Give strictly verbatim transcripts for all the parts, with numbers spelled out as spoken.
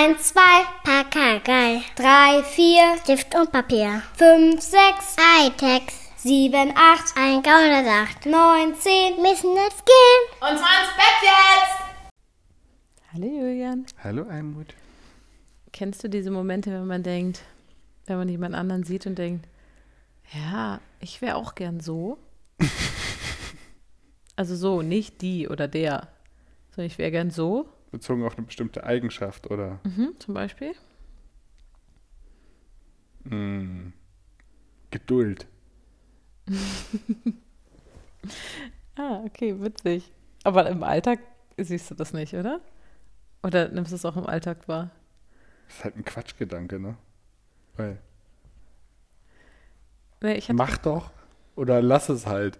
eins, zwei, Pakagei. drei, vier, Stift und Papier. fünf, sechs, Hightech. sieben, acht, ein Gaunersacht. neun, zehn, müssen jetzt gehen. Und zwar ins Bett jetzt! Hallo Julian. Hallo Almut. Kennst du diese Momente, wenn man denkt, wenn man jemand anderen sieht und denkt, ja, ich wäre auch gern so? Also so, nicht die oder der, sondern ich wäre gern so. Bezogen auf eine bestimmte Eigenschaft, oder? Mhm, zum Beispiel? Hm. Geduld. Ah, okay, witzig. Aber im Alltag siehst du das nicht, oder? Oder nimmst du es auch im Alltag wahr? Das ist halt ein Quatschgedanke, ne? Weil, Nee, ich hatte, mach doch oder lass es halt.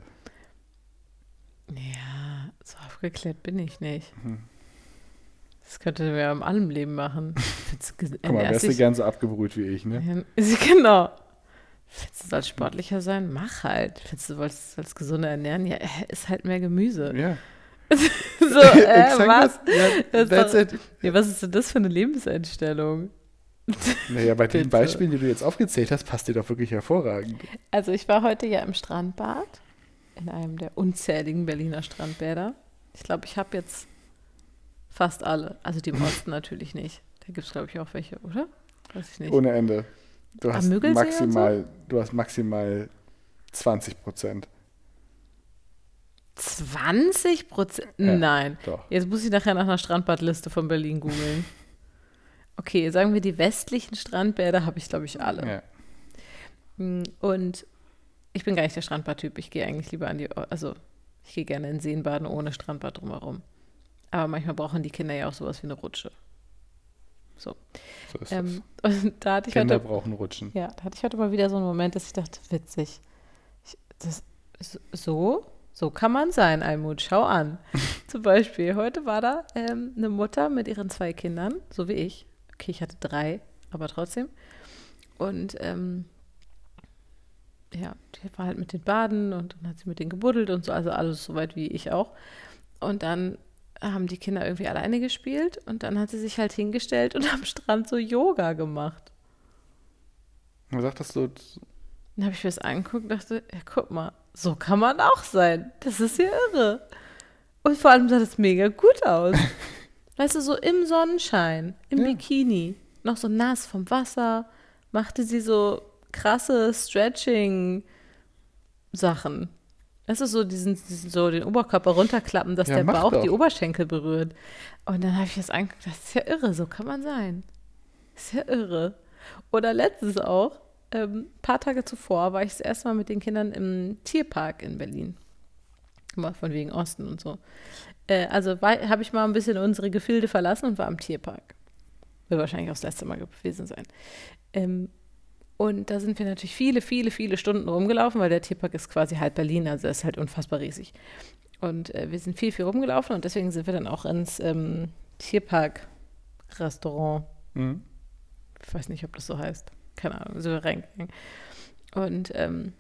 ja, so aufgeklärt bin ich nicht. Mhm. Das könnte wir ja in allem Leben machen. Findest du, Guck mal, wärst du gern so abgebrüht wie ich, ne? Ja, genau. Findest du, sollst sportlicher sein? Mach halt. Findest du, wolltest als gesunder ernähren? Ja, ist halt mehr Gemüse. Ja. So, äh, Exakt was? das. Ja, Das ist that's doch, it. ja, was ist denn das für eine Lebenseinstellung? Naja, bei den Bitte. Beispielen, die du jetzt aufgezählt hast, passt dir doch wirklich hervorragend. Also ich war heute ja im Strandbad, in einem der unzähligen Berliner Strandbäder. Ich glaube, ich habe jetzt fast alle. Also die im Osten natürlich nicht. Da gibt es, glaube ich, auch welche, oder? Weiß ich nicht. Ohne Ende. Du Am hast Müggelsee und maximal, du hast maximal zwanzig Prozent. zwanzig Prozent? Ja, Nein. Doch. Jetzt muss ich nachher nach einer Strandbadliste von Berlin googeln. Okay, sagen wir, die westlichen Strandbäder habe ich, glaube ich, alle. Ja. Und ich bin gar nicht der Strandbadtyp. Ich gehe eigentlich lieber an die, also ich gehe gerne in Seen baden ohne Strandbad drumherum. Aber manchmal brauchen die Kinder ja auch sowas wie eine Rutsche. So. So ist Ähm, und da hatte es. ich Kinder heute, brauchen Rutschen. ja, da hatte ich heute mal wieder so einen Moment, dass ich dachte, witzig. Ich, das, so, so kann man sein, Almut. Schau an. Zum Beispiel, heute war da ähm, eine Mutter mit ihren zwei Kindern, so wie ich. Okay, ich hatte drei, aber trotzdem. Und ähm, ja, die war halt mit den Baden und dann hat sie mit denen gebuddelt und so, also alles soweit wie ich auch. Und dann haben die Kinder irgendwie alleine gespielt und dann hat sie sich halt hingestellt und am Strand so Yoga gemacht. Man sagt das so, Dann habe ich mir das angeguckt und dachte, ja, guck mal, so kann man auch sein. Das ist ja irre. Und vor allem sah das mega gut aus. Weißt du, so im Sonnenschein, im Ja. Bikini, noch so nass vom Wasser, machte sie so krasse Stretching-Sachen. Das ist so diesen, diesen, so den Oberkörper runterklappen, dass Ja, der mach Bauch doch. die Oberschenkel berührt. Und dann habe ich das angeguckt, das ist ja irre, so kann man sein. Das ist ja irre. Oder letztens auch, ähm, ein paar Tage zuvor, war ich das erste Mal mit den Kindern im Tierpark in Berlin. Mal von wegen Osten und so. Äh, also habe ich mal ein bisschen unsere Gefilde verlassen und war im Tierpark. Wird wahrscheinlich auch das letzte Mal gewesen sein. Ähm, und da sind wir natürlich viele, viele, viele Stunden rumgelaufen, weil der Tierpark ist quasi halb Berlin, also ist halt unfassbar riesig. Und äh, wir sind viel, viel rumgelaufen und deswegen sind wir dann auch ins ähm, Tierpark-Restaurant. mhm. Ich weiß nicht, ob das so heißt. Keine Ahnung, so reingegangen. Und ähm,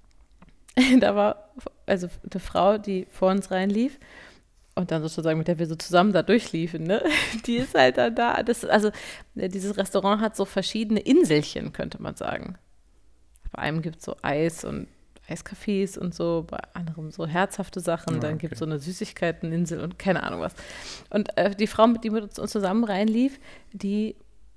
da war also eine Frau, die vor uns reinlief und dann sozusagen, mit der wir so zusammen da durchliefen, ne? Die ist halt dann da. Das, also dieses Restaurant hat so verschiedene Inselchen, könnte man sagen. Bei einem gibt es so Eis und Eiscafés und so, bei anderem so herzhafte Sachen, Ah, dann okay. gibt es so eine Süßigkeiteninsel und keine Ahnung was. Und äh, die Frau, die mit uns zusammen reinlief, die,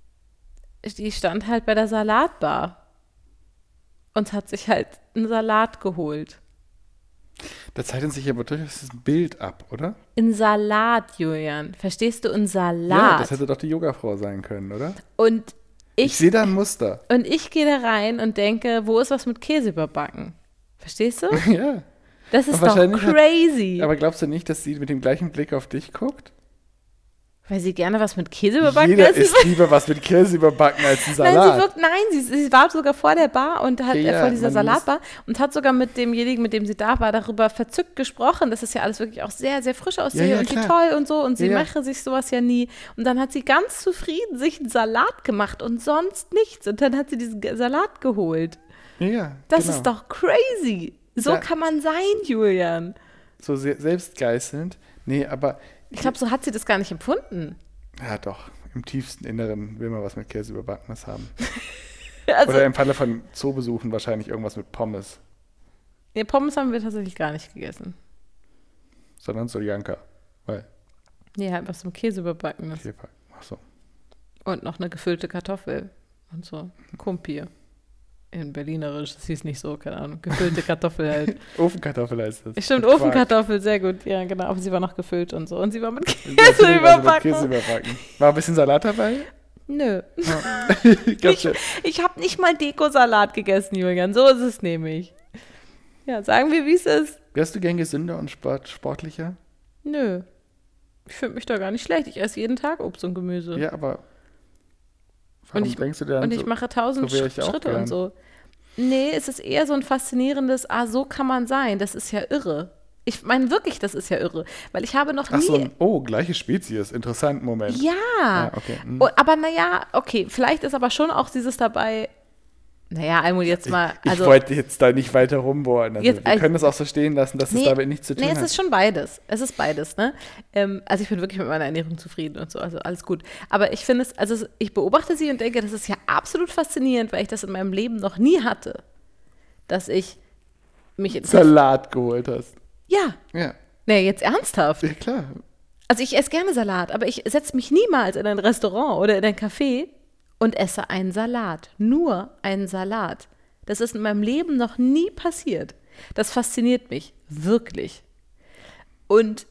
die stand halt bei der Salatbar und hat sich halt einen Salat geholt. Da zeichnet sich aber durchaus das Bild ab, oder? Ein Salat, Julian. Verstehst du? Ein Ja, Salat. das hätte doch die Yogafrau sein können, oder? und Ich, ich, sehe da ein Muster. und ich gehe da rein und denke, wo ist was mit Käse überbacken? Verstehst du? Ja. Das ist Aber doch wahrscheinlich hat- crazy. Aber glaubst du nicht, dass sie mit dem gleichen Blick auf dich guckt? Weil sie gerne was mit Käse überbacken Jeder essen isst lieber was mit Käse überbacken als ein Nein, sie, Salat. wirkt, nein sie, sie war sogar vor der Bar und hat Ja, äh, ja, vor dieser man muss- Salatbar und hat sogar mit demjenigen, mit dem sie da war, darüber verzückt gesprochen, dass es ja alles wirklich auch sehr, sehr frisch aussehe Ja, ja, und wie klar. toll und so und sie Ja, ja. mache sich sowas ja nie. Und dann hat sie ganz zufrieden sich einen Salat gemacht und sonst nichts. Und dann hat sie diesen Ge- Salat geholt. Ja, ja, Das genau. ist doch crazy. So Ja. kann man sein, Julian. So se- selbstgeißelnd. Nee, aber Ich glaube, so hat sie das gar nicht empfunden. ja doch, im tiefsten Inneren will man was mit Käse überbackenes haben. Also, Oder im Falle von Zoobesuchen wahrscheinlich irgendwas mit Pommes, nee, Pommes haben wir tatsächlich gar nicht gegessen. sondern Soljanka. Weil, Nee, halt was zum Käse überbacken ist. okay, ach so. Und noch eine gefüllte Kartoffel und so. Kumpir. In Berlinerisch, das hieß nicht so, keine Ahnung. Gefüllte Kartoffel halt. Ofenkartoffel heißt das. Stimmt, Mit Quark. Ofenkartoffel, sehr gut. Ja, genau. Aber sie war noch gefüllt und so. Und sie war mit Natürlich Käse also mit überbacken. Käse überbacken. War ein bisschen Salat dabei? Nö. Ich glaub, Ich, ich habe nicht mal Dekosalat gegessen, Julian. So ist es nämlich. Ja, sagen wir, wie es ist. wärst du gern gesünder und sport, sportlicher? Nö. Ich finde mich da gar nicht schlecht. Ich esse jeden Tag Obst und Gemüse. Ja, aber warum Und ich- denkst du dir dann Und ich so, mache tausend so wär ich auch Schritte gern. und so. Nee, es ist eher so ein faszinierendes, ah, so kann man sein. Das ist ja irre. Ich meine wirklich, das ist ja irre. Weil ich habe noch Ach nie... so, ein, oh, gleiche Spezies, interessant, Moment. Ja. Ah, okay. Hm. Oh, aber naja, okay, vielleicht ist aber schon auch dieses dabei, naja, Almut, jetzt mal, Ich also, wollte jetzt da nicht weiter rumbohren. Also Jetzt- wir können das auch so stehen lassen, dass es Nee, damit nichts zu tun nee, es hat. ist schon beides. Es ist beides, ne? Ähm, also ich bin wirklich mit meiner Ernährung zufrieden und so, also alles gut. Aber ich finde es, also es- ich beobachte sie und denke, das ist ja absolut faszinierend, weil ich das in meinem Leben noch nie hatte, dass ich mich in Salat geholt hast. Ja, Ja, nee, jetzt ernsthaft. ja klar. Also ich esse gerne Salat, aber ich setze mich niemals in ein Restaurant oder in ein Café und esse einen Salat. Nur einen Salat. Das ist in meinem Leben noch nie passiert. Das fasziniert mich, wirklich. Und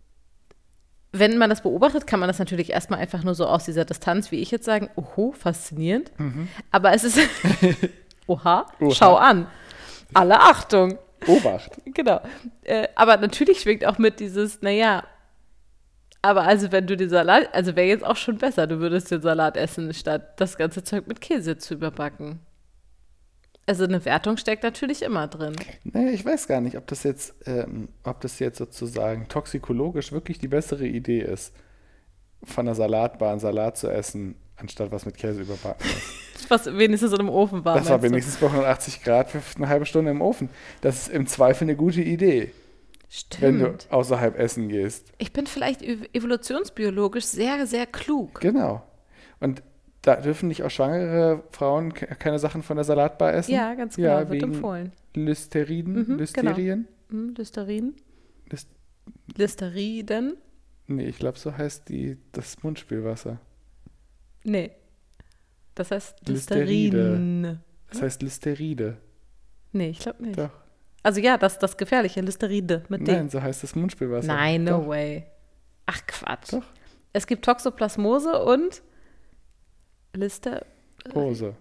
wenn man das beobachtet, kann man das natürlich erstmal einfach nur so aus dieser Distanz, wie ich jetzt sagen, oho, faszinierend. Aber es ist, oha, Oha. schau an. Alle Achtung. Obacht. Genau. Äh, aber natürlich schwingt auch mit dieses, naja, aber also wenn du den Salat, also wäre jetzt auch schon besser, du würdest den Salat essen, statt das ganze Zeug mit Käse zu überbacken. Also eine Wertung steckt natürlich immer drin. Naja, ich weiß gar nicht, ob das jetzt, ähm, ob das jetzt sozusagen toxikologisch wirklich die bessere Idee ist, von der Salatbar einen Salat zu essen, anstatt was mit Käse überbacken ist. Was wenigstens in einem Ofen war. Das war meinst du? wenigstens bei hundertachtzig Grad für eine halbe Stunde im Ofen. Das ist im Zweifel eine gute Idee, wenn du Stimmt. außerhalb essen gehst. Ich bin vielleicht ev- evolutionsbiologisch sehr, sehr klug. Genau. Und da dürfen nicht auch schwangere Frauen ke- keine Sachen von der Salatbar essen? Ja, ganz genau, Ja, wird wegen empfohlen. Listeriden? Mhm, Listerien? Hm, Listerin? List Listeriden? nee, ich glaube, so heißt die, das Mundspülwasser. Nee. Das heißt Listeride. Listerin. Das heißt Listeride. Nee, ich glaube nicht. Doch. Also ja, das das gefährliche Listeride mit Nein, D. so heißt das Mundspülwasser. Nein, no Doch. way. Ach Quatsch. Doch. Es gibt Toxoplasmose und Lister. Hose.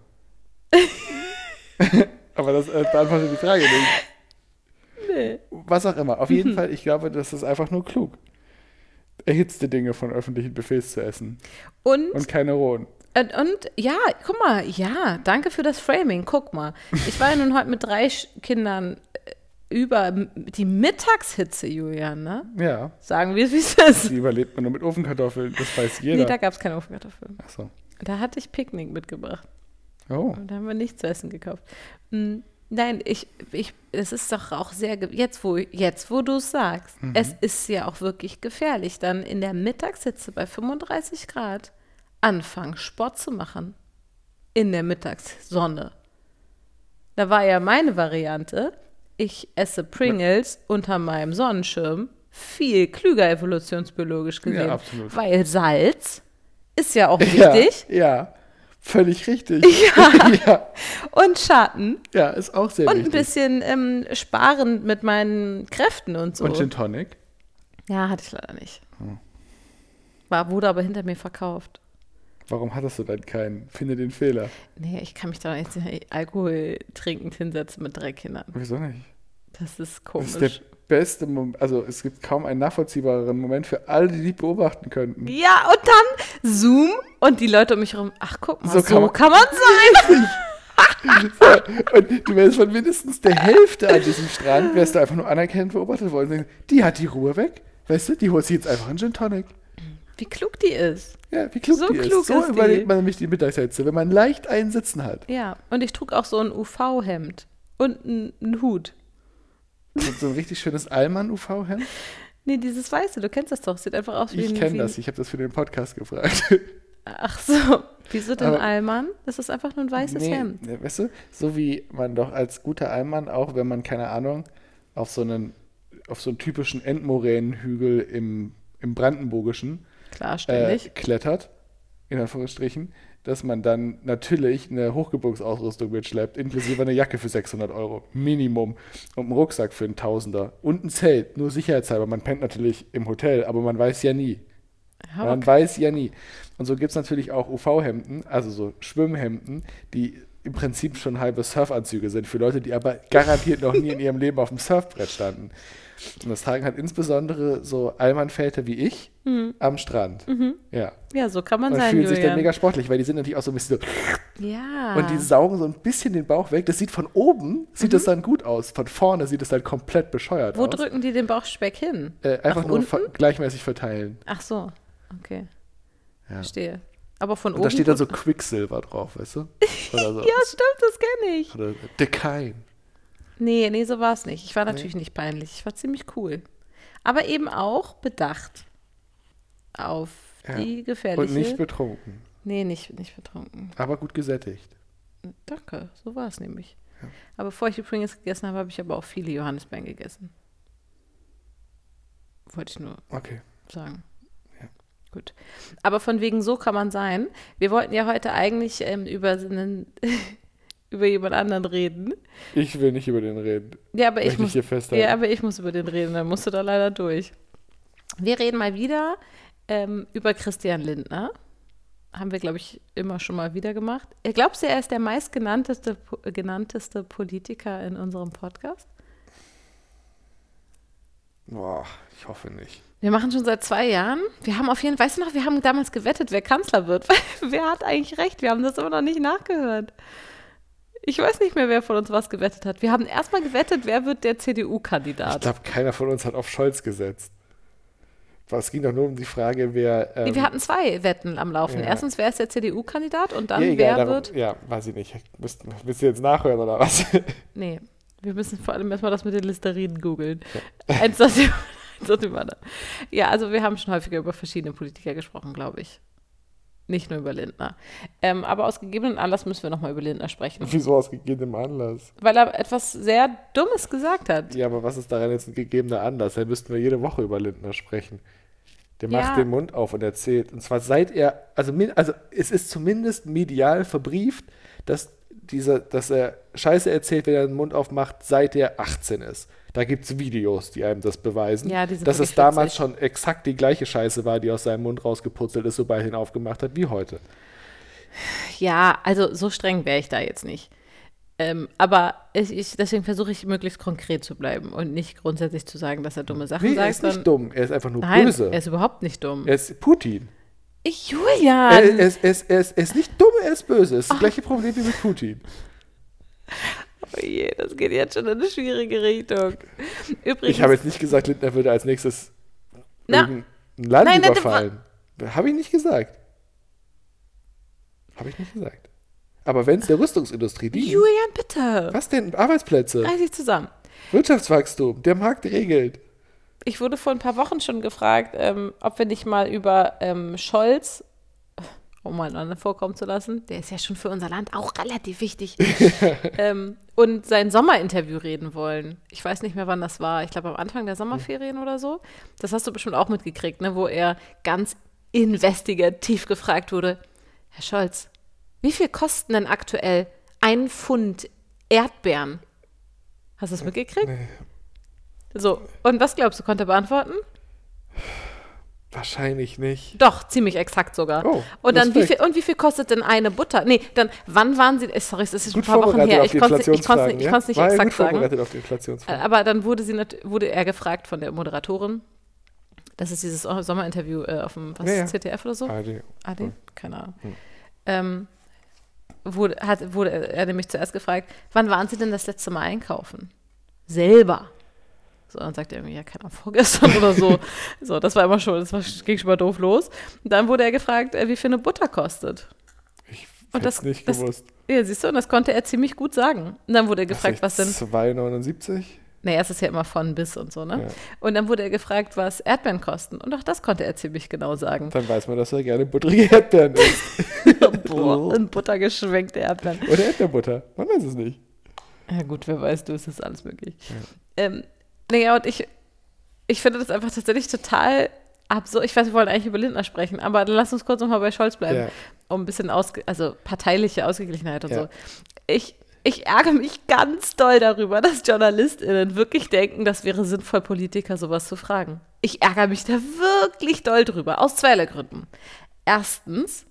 Aber das äh, beantwortet die Frage nicht. Nee. Was auch immer. Auf jeden Fall, ich glaube, das ist einfach nur klug, erhitzte Dinge von öffentlichen Buffets zu essen. Und, Und keine rohen. und, und ja, guck mal, ja, danke für das Framing. Guck mal. Ich war ja nun heute mit drei Sch- Kindern äh, über m- die Mittagshitze, Julian, ne? Ja, Sagen wir es, wie es ist. die überlebt man nur mit Ofenkartoffeln. Das weiß Nee, jeder. da gab es keine Ofenkartoffeln. Ach so. Da hatte ich Picknick mitgebracht. Oh. Und da haben wir nichts zu essen gekauft. Mm, Nein, ich, ich, es ist doch auch sehr, ge- jetzt wo, jetzt wo du es sagst, es ist ja auch wirklich gefährlich, dann in der Mittagshitze bei fünfunddreißig Grad anfangen, Sport zu machen. In der Mittagssonne. Da war ja meine Variante, ich esse Pringles unter meinem Sonnenschirm, viel klüger evolutionsbiologisch gesehen. Ja, absolut. Weil Salz ist ja auch Ja, wichtig. ja, völlig richtig. Ja. ja, Und Schatten. ja, ist auch sehr Und ein wichtig. bisschen ähm, sparend mit meinen Kräften und so. Und Gin Tonic? Ja, hatte ich leider nicht. Hm. War, wurde aber hinter mir verkauft. Warum hattest du dann keinen? Finde den Fehler. Nee, ich kann mich da jetzt nicht Alkohol trinkend hinsetzen mit drei Kindern. Wieso nicht? Das ist Das komisch. ist der beste Moment, also es gibt kaum einen nachvollziehbareren Moment für alle, die dich beobachten könnten. Ja, und dann Zoom und die Leute um mich herum. Ach, guck mal, So so, kann man- kann man sein. Und du wärst von mindestens der Hälfte an diesem Strand, wärst du einfach nur anerkennend beobachtet worden und denkst, die hat die Ruhe weg. Weißt du, die holt sich jetzt einfach einen Gin Tonic. Wie klug die ist. Ja, wie klug So die klug ist. So ist die. überlebt man nämlich die Mittagshitze, wenn man leicht einen Sitzen hat. Ja, und ich trug auch so ein U V-Hemd und einen, einen Hut. Und so ein richtig schönes Allmann-U V-Hemd. Nee, dieses Weiße, du kennst das doch. Sieht einfach aus wie Ich ein... kenne wie das, ein- ich habe das für den Podcast gefragt. Ach so, wieso denn Aber- Allmann? Das ist einfach nur ein weißes Nee, Hemd. ne, weißt du, so wie man doch als guter Allmann, auch wenn man, keine Ahnung, auf so einen, auf so einen typischen Endmoränenhügel im, im Brandenburgischen Klar, äh, ständig. klettert, in Anführungsstrichen, dass man dann natürlich eine Hochgebirgsausrüstung mitschleppt, inklusive eine Jacke für sechshundert Euro, Minimum, und einen Rucksack für einen Tausender und ein Zelt, nur sicherheitshalber. Man pennt natürlich im Hotel, aber man weiß ja nie. Ja, Man okay. weiß ja nie. Und so gibt es natürlich auch U V-Hemden, also so Schwimmhemden, die im Prinzip schon halbe Surfanzüge sind, für Leute, die aber garantiert noch nie in ihrem Leben auf dem Surfbrett standen. Und das tragen halt insbesondere so Allmannväter wie ich am Strand. Ja. Ja, so kann man Und sein, fühlen sich dann Julian. mega sportlich, weil die sind natürlich auch so ein bisschen so, Ja. und die saugen so ein bisschen den Bauch weg. Das sieht von oben, sieht das dann gut aus. Von vorne sieht es dann komplett bescheuert Wo aus. drücken die den Bauchspeck hin? Äh, einfach Nach nur unten? ver- gleichmäßig verteilen. Ach so, okay. Ja. Verstehe. Aber von Und oben. da steht dann so drücken- Quicksilver drauf, weißt du? Oder so. Ja, stimmt, das kenne ich. Oder Dekain. Nee, nee, so war es nicht. Ich war natürlich nicht peinlich. Ich war ziemlich cool. Aber eben auch bedacht auf Ja. die gefährliche. Und nicht betrunken, nee, nicht, nicht betrunken. aber gut gesättigt. Danke, so war es nämlich. Aber bevor ich die Pringles gegessen habe, habe ich aber auch viele Johannisbeeren gegessen. Wollte ich nur Okay. sagen. Ja. Gut. Aber von wegen so kann man sein. Wir wollten ja heute eigentlich ähm, über so einen über jemand anderen reden. Ich will nicht über den reden. Ja, aber ich Möchte ich muss hier festhalten. ja, aber ich muss über den reden. Dann musst du da leider durch. Wir reden mal wieder ähm, über Christian Lindner. Haben wir, glaube ich, immer schon mal wieder gemacht. Glaubst du, er ist der meistgenannteste genannteste Politiker in unserem Podcast? Boah, ich hoffe nicht. Wir machen schon seit zwei Jahren. Wir haben auf jeden Fall, weißt du noch, wir haben damals gewettet, wer Kanzler wird. Wer hat eigentlich recht? Wir haben das immer noch nicht nachgehört. Ich weiß nicht mehr, wer von uns was gewettet hat. Wir haben erstmal gewettet, wer wird der C D Ich U-Kandidat. glaube, keiner von uns hat auf Scholz gesetzt. Es ging doch nur um die Frage, wer. Ähm, Wir hatten zwei Wetten am Laufen. Ja. Erstens, wer ist der C D U-Kandidat und dann, ja, egal, wer darum, wird... Ja, weiß ich nicht. Müsst, willst du jetzt nachhören oder was? Nee, wir müssen vor allem erstmal das mit den Listerinen googeln. Eins nach dem, eins nach dem anderen. Ja, also wir haben schon häufiger über verschiedene Politiker gesprochen, glaube ich. Nicht nur über Lindner. Ähm, aber aus gegebenen Anlass müssen wir nochmal über Lindner sprechen. Wieso aus gegebenem Anlass? Weil er etwas sehr Dummes gesagt hat. Ja, aber was ist daran jetzt ein gegebener Anlass? Dann müssten wir jede Woche über Lindner sprechen. Der macht Ja. den Mund auf und erzählt. Und zwar seit er, also, min- also es ist zumindest medial verbrieft, dass, dieser, dass er Scheiße erzählt, wenn er den Mund aufmacht, seit er achtzehn ist. Da gibt es Videos, die einem das beweisen. Ja, die sind dass es wirklich damals witzig. schon exakt die gleiche Scheiße war, die aus seinem Mund rausgeputzelt ist, sobald er ihn aufgemacht hat, wie heute. Ja, also so streng wäre ich da jetzt nicht. Ähm, aber ich, ich, deswegen versuche ich, möglichst konkret zu bleiben und nicht grundsätzlich zu sagen, dass er dumme Sachen Nee, sagt. er ist sondern- nicht dumm, er ist einfach nur Nein, böse. er ist überhaupt nicht dumm. Er ist Putin. Ich, Julian! Er, er, ist, er, ist, er, ist, er ist nicht dumm, er ist böse. Es ist das gleiche Problem wie mit Putin. Oh je, das geht jetzt schon in eine schwierige Richtung. Übrigens, Ich habe jetzt nicht gesagt, Lindner würde als nächstes Na. irgendein Land Nein, nein, überfallen. Habe ich nicht gesagt. Habe ich nicht gesagt. Aber wenn es der Rüstungsindustrie dient, Julian, bitte. was denn? Arbeitsplätze, Reiß dich zusammen. Wirtschaftswachstum, der Markt regelt. Ich wurde vor ein paar Wochen schon gefragt, ähm, ob wir nicht mal über ähm, Scholz, um mal einen anderen vorkommen zu lassen, der ist ja schon für unser Land auch relativ wichtig, ähm, und sein Sommerinterview reden wollen. Ich weiß nicht mehr, wann das war. Ich glaube, am Anfang der Sommerferien oder so. Das hast du bestimmt auch mitgekriegt, ne? Wo er ganz investigativ gefragt wurde, Herr Scholz, wie viel kosten denn aktuell ein Pfund Erdbeeren? Hast du das mitgekriegt? Nee. So, und was glaubst du, konnte er beantworten? Wahrscheinlich nicht. Doch, ziemlich exakt sogar. Oh, und dann, wie Respekt. viel, und wie viel kostet denn eine Butter? Nee, dann, wann waren sie, äh, sorry, es ist schon Gut ein paar Wochen vorbereitet her, auf ich die konnte es nicht, ich konnt's Inflationsfragen. nicht, ich ja? konnt's nicht War er exakt gut sagen. vorbereitet auf die Äh, Inflationsfragen. Aber dann wurde, sie nat- wurde er gefragt von der Moderatorin, das ist dieses Sommerinterview äh, auf dem, was, Ja, ja. Z D F oder so? A R D. A D? Keine Ahnung. Hm. Ähm, wurde, hat, wurde er nämlich zuerst gefragt, wann waren Sie denn das letzte Mal einkaufen? Selber. So, dann sagt er irgendwie, ja, keine Ahnung, vorgestern oder so. So, das war immer schon, das war, ging schon mal doof los. Und dann wurde er gefragt, äh, wie viel eine Butter kostet. Ich Und hätte das- es nicht das- gewusst. Ja, siehst du, und das konnte er ziemlich gut sagen. Und dann wurde er gefragt, was denn, zwei Euro neunundsiebzig? Naja, es ist ja immer von bis und so, ne? Ja. Und dann wurde er gefragt, was Erdbeeren kosten. Und auch das konnte er ziemlich genau sagen. Dann weiß man, dass er gerne butterige Erdbeeren isst. Boah, in Butter geschwenkte Erdbeeren. Oder Erdbeerbutter. Man weiß es nicht. Ja gut, wer weiß, du, es ist alles möglich. Ja. Ähm, naja, und ich, ich finde das einfach tatsächlich total absurd. Ich weiß, wir wollen eigentlich über Lindner sprechen, aber dann lass uns kurz nochmal bei Scholz bleiben. Ja. Um ein bisschen, ausge- also parteiliche Ausgeglichenheit und ja. so. Ich Ich ärgere mich ganz doll darüber, dass JournalistInnen wirklich denken, das wäre sinnvoll, Politiker sowas zu fragen. Ich ärgere mich da wirklich doll drüber, aus zweierlei Gründen. Erstens,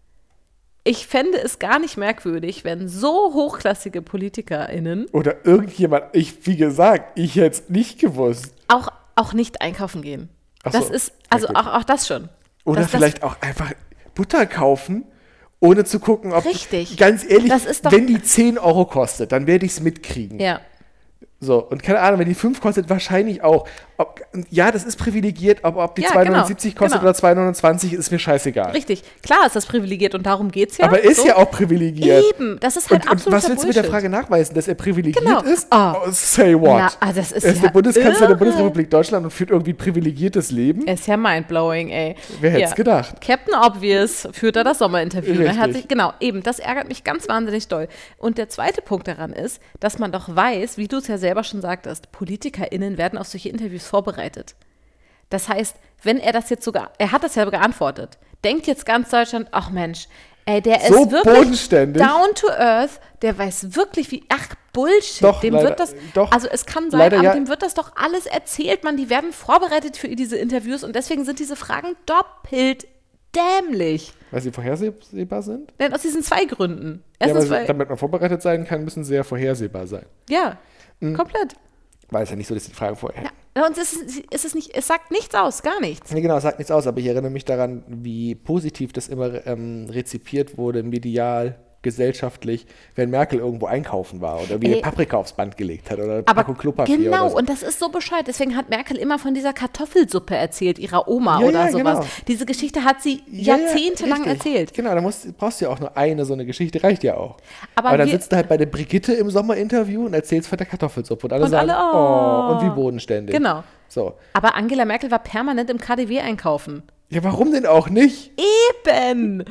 ich fände es gar nicht merkwürdig, wenn so hochklassige PolitikerInnen oder irgendjemand, ich, wie gesagt, ich hätte es nicht gewusst. Auch, auch nicht einkaufen gehen. Ach das so. ist, also auch, auch das schon. Oder das, vielleicht das, auch einfach Butter kaufen, ohne zu gucken, ob, richtig. ganz ehrlich, das ist doch, wenn die zehn Euro kostet, dann werde ich es mitkriegen. Ja. So, und keine Ahnung, wenn die fünf kostet, wahrscheinlich auch. Ob, ja, das ist privilegiert, aber ob die ja, zwei neunundsiebzig genau, kostet genau. oder zwei neunundzwanzig, ist mir scheißegal. Richtig, klar ist das privilegiert und darum geht es ja. Aber er ist so. ja auch privilegiert. Eben, das ist halt und, absoluter und was willst du mit der Bullshit. Frage nachweisen, dass er privilegiert genau. ist? Oh. Oh, say what? Ja, also das ist er ist ja der Bundeskanzler irre. der Bundesrepublik Deutschland und führt irgendwie ein privilegiertes Leben. Er ist ja mindblowing, ey. Wer hätte es ja. gedacht? Captain Obvious führt da das Sommerinterview. Er hat Richtig. sich, genau, eben, das ärgert mich ganz wahnsinnig doll. Und der zweite Punkt daran ist, dass man doch weiß, wie du es ja selber schon sagtest, PolitikerInnen werden auf solche Interviews vorbereitet. Das heißt, wenn er das jetzt sogar, er hat das ja geantwortet, denkt jetzt ganz Deutschland, ach Mensch, ey, der So ist wirklich bodenständig. down to earth, der weiß wirklich wie, ach Bullshit, Doch, dem leider, wird das, doch, also es kann sein, leider, aber ja. dem wird das doch alles erzählt, man, die werden vorbereitet für diese Interviews und deswegen sind diese Fragen doppelt dämlich. Weil sie vorhersehbar sind? Denn aus diesen zwei Gründen. Ja, Erstens, aber weil, damit man vorbereitet sein kann, müssen sie ja vorhersehbar sein. ja, Mhm. komplett. Weil es ja nicht so, dass die Fragen vorher. Ja, und es ist, es ist nicht, es sagt nichts aus, gar nichts. Nee, genau, es sagt nichts aus, aber ich erinnere mich daran, wie positiv das immer ähm, rezipiert wurde, medial, gesellschaftlich, wenn Merkel irgendwo einkaufen war oder wie Ey. eine Paprika aufs Band gelegt hat oder eine Aber Packung Klopapier genau, oder so. und das ist so bescheuert. Deswegen hat Merkel immer von dieser Kartoffelsuppe erzählt, ihrer Oma Ja, oder ja, sowas. genau. Diese Geschichte hat sie Ja, ja, jahrzehntelang richtig. erzählt. Genau, da musst, brauchst du ja auch nur eine so eine Geschichte, reicht ja auch. Aber Aber dann wir- sitzt du halt bei der Brigitte im Sommerinterview und erzählst von der Kartoffelsuppe und alle Und sagen, alle, oh. oh. und wie bodenständig. Genau. So. Aber Angela Merkel war permanent im K D W einkaufen. Ja, warum denn auch nicht? Eben!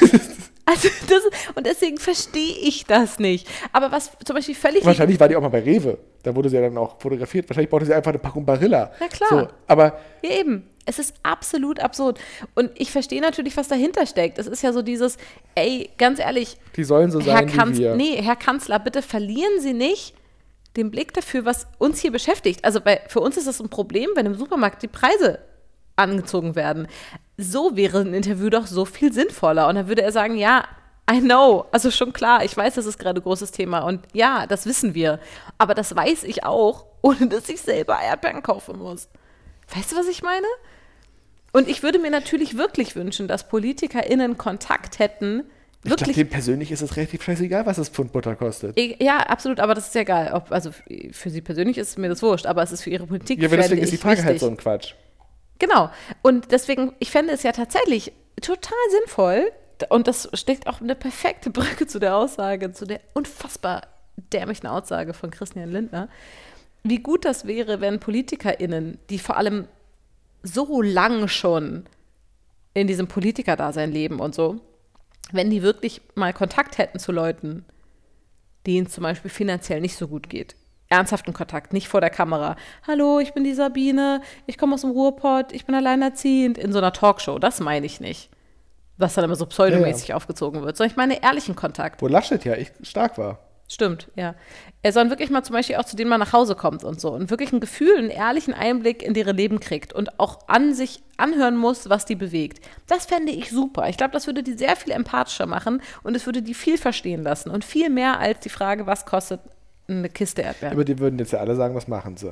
Also das, und deswegen verstehe ich das nicht. Aber was zum Beispiel völlig... Wahrscheinlich war die auch mal bei Rewe. Da wurde sie ja dann auch fotografiert. Wahrscheinlich brauchte sie einfach eine Packung Barilla. Na klar. So, aber Ja, eben. Es ist absolut absurd. Und ich verstehe natürlich, was dahinter steckt. Es ist ja so dieses, ey, ganz ehrlich, die sollen so Herr, sein Kanz- wie wir. nee, Herr Kanzler, bitte verlieren Sie nicht den Blick dafür, was uns hier beschäftigt. Also bei, für uns ist das ein Problem, wenn im Supermarkt die Preise angezogen werden. So wäre ein Interview doch so viel sinnvoller. Und dann würde er sagen, ja, I know, also schon klar, ich weiß, das ist gerade ein großes Thema und ja, das wissen wir. Aber das weiß ich auch, ohne dass ich selber Erdbeeren kaufen muss. Weißt du, was ich meine? Und ich würde mir natürlich wirklich wünschen, dass PolitikerInnen Kontakt hätten. Ich glaube, Wirklich, dem persönlich ist es relativ scheißegal, was das Pfund Butter kostet. E- ja, absolut, aber das ist ja egal. Ob, also f- für sie persönlich ist mir das wurscht, aber es ist für ihre Politik Ja, aber deswegen fände ist die ich Frage halt wichtig. so ein Quatsch. Genau. Und deswegen, ich fände es ja tatsächlich total sinnvoll, und das steckt auch eine perfekte Brücke zu der Aussage, zu der unfassbar dämlichen Aussage von Christian Lindner, wie gut das wäre, wenn PolitikerInnen, die vor allem so lang schon in diesem Politikerdasein leben und so, wenn die wirklich mal Kontakt hätten zu Leuten, denen zum Beispiel finanziell nicht so gut geht. Ernsthaften Kontakt, nicht vor der Kamera. Hallo, ich bin die Sabine, ich komme aus dem Ruhrpott, ich bin alleinerziehend, in so einer Talkshow. Das meine ich nicht. Was dann immer so pseudomäßig Ja, ja. aufgezogen wird, sondern ich meine ehrlichen Kontakt. Wo Laschet ja echt stark war. Stimmt, ja. Er soll wirklich mal zum Beispiel auch zu denen mal nach Hause kommt und so und wirklich ein Gefühl, einen ehrlichen Einblick in deren Leben kriegt und auch an sich anhören muss, was die bewegt. Das fände ich super. Ich glaube, das würde die sehr viel empathischer machen und es würde die viel verstehen lassen und viel mehr als die Frage, was kostet eine Kiste Erdbeeren. Aber die würden jetzt ja alle sagen, was machen sie?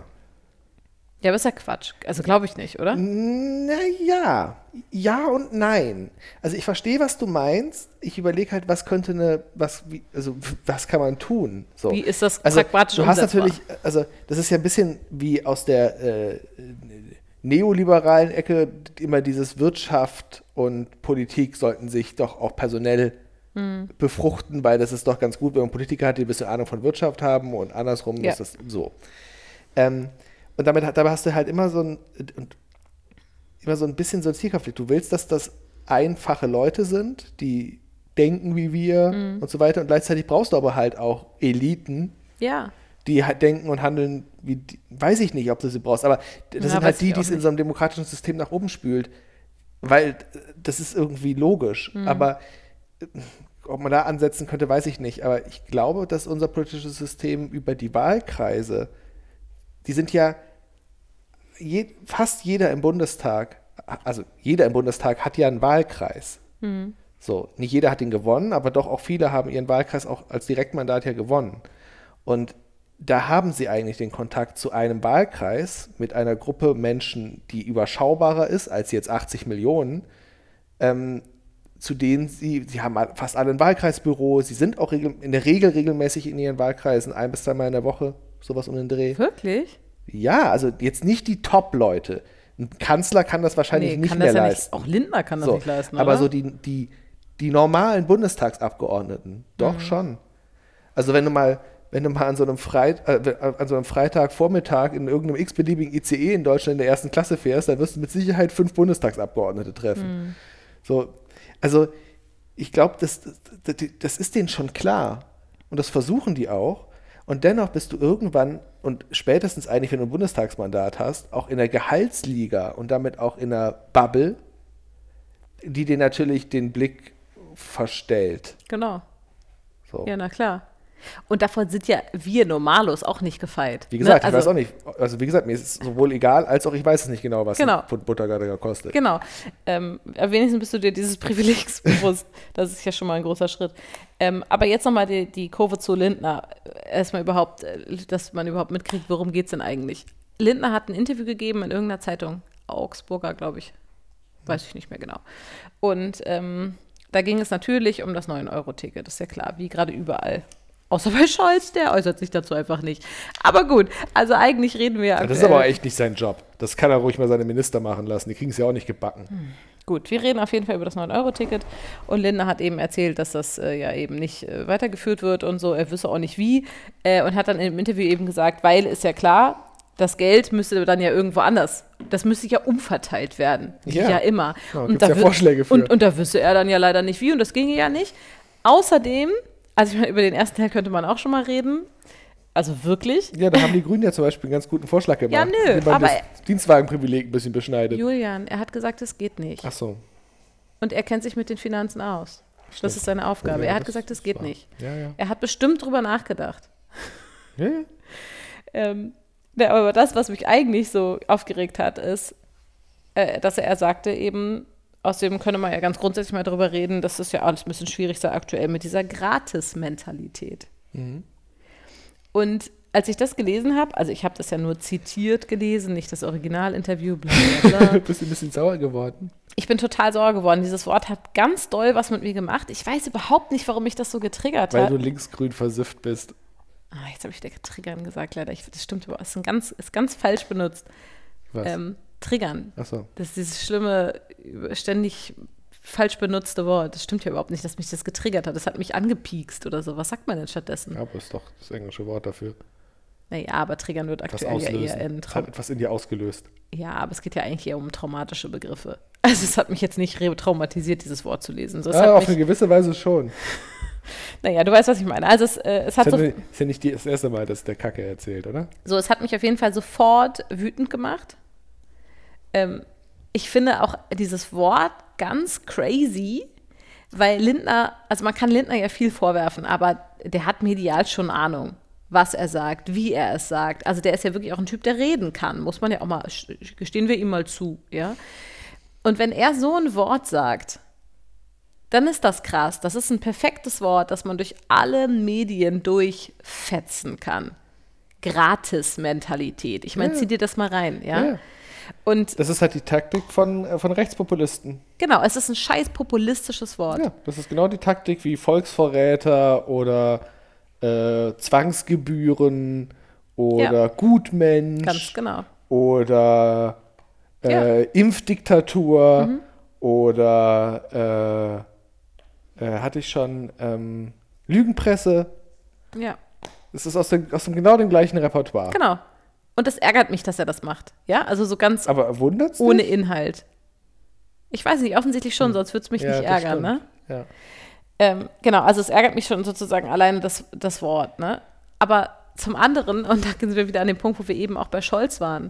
Ja, aber ist ja Quatsch. Also glaube ich nicht, oder? Naja, ja und nein. Also ich verstehe, was du meinst. Ich überlege halt, was könnte eine, was, wie, also was kann man tun? So. Wie ist das Also pragmatisch du hast umsetzbar? natürlich, also das ist ja ein bisschen wie aus der äh, neoliberalen Ecke immer dieses Wirtschaft und Politik sollten sich doch auch personell Hm. befruchten, weil das ist doch ganz gut, wenn man Politiker hat, die ein bisschen Ahnung von Wirtschaft haben und andersrum Ja. ist das so. Ähm, und damit dabei hast du halt immer so ein und immer so ein bisschen so ein Zielkonflikt. Du willst, dass das einfache Leute sind, die denken wie wir mhm. und so weiter. Und gleichzeitig brauchst du aber halt auch Eliten, ja. die halt denken und handeln wie, die, weiß ich nicht, ob du sie brauchst, aber das ja, sind halt die, die es in so einem demokratischen System nach oben spült, weil das ist irgendwie logisch. Mhm. Aber ob man da ansetzen könnte, weiß ich nicht. Aber ich glaube, dass unser politisches System über die Wahlkreise, die sind ja je, fast jeder im Bundestag, also jeder im Bundestag hat ja einen Wahlkreis. Mhm. So, nicht jeder hat ihn gewonnen, aber doch auch viele haben ihren Wahlkreis auch als Direktmandat ja gewonnen. Und da haben sie eigentlich den Kontakt zu einem Wahlkreis mit einer Gruppe Menschen, die überschaubarer ist als jetzt achtzig Millionen, ähm, zu denen sie, sie haben fast alle ein Wahlkreisbüro, sie sind auch regel, in der Regel regelmäßig in ihren Wahlkreisen, ein bis zweimal in der Woche, sowas um den Dreh. Wirklich? Ja, also jetzt nicht die Top-Leute. Ein Kanzler kann das wahrscheinlich nee, nicht kann mehr das ja leisten. Nicht, auch Lindner kann das so, nicht leisten, aber oder? so die, die, die normalen Bundestagsabgeordneten, doch mhm. schon. Also wenn du mal, wenn du mal an so einem, Freit, äh, an so einem Freitagvormittag in irgendeinem x-beliebigen I C E in Deutschland in der ersten Klasse fährst, dann wirst du mit Sicherheit fünf Bundestagsabgeordnete treffen. Mhm. So, also ich glaube, das, das, das ist denen schon klar. Und das versuchen die auch. Und dennoch bist du irgendwann und spätestens eigentlich, wenn du ein Bundestagsmandat hast, auch in der Gehaltsliga und damit auch in einer Bubble, die dir natürlich den Blick verstellt. Genau. So. Ja, na klar. Und davon sind ja wir Normalos auch nicht gefeit. Wie gesagt, ne? ich also, weiß auch nicht, also wie gesagt, mir ist es sowohl egal, als auch ich weiß es nicht genau, was genau. ein Pfund Butter gerade kostet. Genau. Ähm, wenigstens bist du dir dieses Privilegs bewusst. Das ist ja schon mal ein großer Schritt. Ähm, aber jetzt nochmal die, die Kurve zu Lindner. Erstmal überhaupt, dass man überhaupt mitkriegt, worum geht es denn eigentlich. Lindner hat ein Interview gegeben in irgendeiner Zeitung, Augsburger, glaube ich. Weiß ich nicht mehr genau. Und ähm, da ging es natürlich um das neun Euro Ticket, das ist ja klar, wie gerade überall. Außer bei Scholz, der äußert sich dazu einfach nicht. Aber gut, also eigentlich reden wir ja aktuell. Das ist aber auch echt nicht sein Job. Das kann er ruhig mal seine Minister machen lassen. Die kriegen es ja auch nicht gebacken. Hm. Gut, wir reden auf jeden Fall über das neun Euro Ticket. Und Lindner hat eben erzählt, dass das äh, ja eben nicht äh, weitergeführt wird und so. Er wüsste auch nicht wie. Äh, und hat dann im Interview eben gesagt, weil ist ja klar, das Geld müsste dann ja irgendwo anders. Das müsste ja umverteilt werden. Ja, ja immer. Ja, und da ja Vorschläge für. Und, und da wüsste er dann ja leider nicht wie. Und das ginge ja nicht. Außerdem, also ich meine, über den ersten Teil könnte man auch schon mal reden. Also wirklich. Ja, da haben die Grünen ja zum Beispiel einen ganz guten Vorschlag gemacht. Ja, nö, wie man aber das Dienstwagenprivileg ein bisschen beschneidet. Julian, er hat gesagt, es geht nicht. Ach so. Und er kennt sich mit den Finanzen aus. Stimmt. Das ist seine Aufgabe. Ja, er hat das, gesagt, es geht war. nicht. Ja, ja. Er hat bestimmt drüber nachgedacht. Ja, ja. ähm, ja, aber das, was mich eigentlich so aufgeregt hat, ist, äh, dass er sagte eben, außerdem könnte man ja ganz grundsätzlich mal darüber reden, dass das ja alles ein bisschen schwierig sei aktuell mit dieser Gratis-Mentalität. Mhm. Und als ich das gelesen habe, also ich habe das ja nur zitiert gelesen, nicht das Originalinterview, bla bla bla. Bist du ein bisschen sauer geworden? Ich bin total sauer geworden. Dieses Wort hat ganz doll was mit mir gemacht. Ich weiß überhaupt nicht, warum mich das so getriggert Weil hat. Weil du linksgrün versifft bist. Ah, jetzt habe ich wieder triggern gesagt, leider. Ich, das stimmt überhaupt. Das ist, ganz, ist ganz falsch benutzt. Was? Ähm, triggern. Ach so. Das ist dieses schlimme, ständig falsch benutzte Wort. Das stimmt ja überhaupt nicht, dass mich das getriggert hat. Das hat mich angepiekst oder so. Was sagt man denn stattdessen? Ja, aber ist doch das englische Wort dafür. Naja, aber triggern wird aktuell ja eher in Traum- hat etwas in dir ausgelöst. Ja, aber es geht ja eigentlich eher um traumatische Begriffe. Also es hat mich jetzt nicht retraumatisiert, dieses Wort zu lesen. So, es ja, hat auf mich, eine gewisse Weise schon. Naja, du weißt, was ich meine. Also es, äh, es hat ist so... Ja, ist ja nicht die, das erste Mal, dass der Kacke erzählt, oder? So, es hat mich auf jeden Fall sofort wütend gemacht. Ähm, ich finde auch dieses Wort ganz crazy, weil Lindner, also man kann Lindner ja viel vorwerfen, aber der hat medial schon Ahnung, was er sagt, wie er es sagt. Also der ist ja wirklich auch ein Typ, der reden kann, muss man ja auch mal, gestehen wir ihm mal zu, ja. Und wenn er so ein Wort sagt, dann ist das krass. Das ist ein perfektes Wort, das man durch alle Medien durchfetzen kann. Gratis-Mentalität. Ich meine, ja. zieh dir das mal rein, ja? ja. Und das ist halt die Taktik von, von Rechtspopulisten. Genau, es ist ein scheiß populistisches Wort. Ja, das ist genau die Taktik wie Volksverräter oder äh, Zwangsgebühren oder ja. Gutmensch. Ganz genau. Oder äh, ja. Impfdiktatur mhm. oder äh, äh, hatte ich schon ähm, Lügenpresse. Ja. Das ist aus dem, aus dem genau dem gleichen Repertoire. Genau. Und das ärgert mich, dass er das macht. Ja, also so ganz Aber wundert's ohne dich? Inhalt. Ich weiß nicht, offensichtlich schon, sonst würde es mich Ja, nicht das ärgern, stimmt. ne? Ja. Ähm, genau, also es ärgert mich schon sozusagen alleine das, das Wort, ne? Aber zum anderen, und da sind wir wieder an dem Punkt, wo wir eben auch bei Scholz waren,